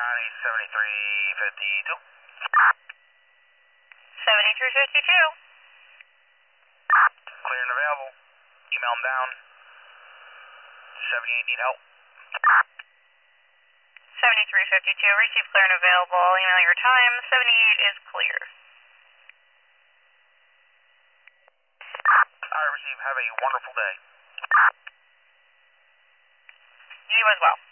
Johnny 7352. 7352. Clear and available. Email them down. 78 need help. 7352. Receive clear and available. Email your time. 78 is clear. Alright, receive. Have a wonderful day. You as well.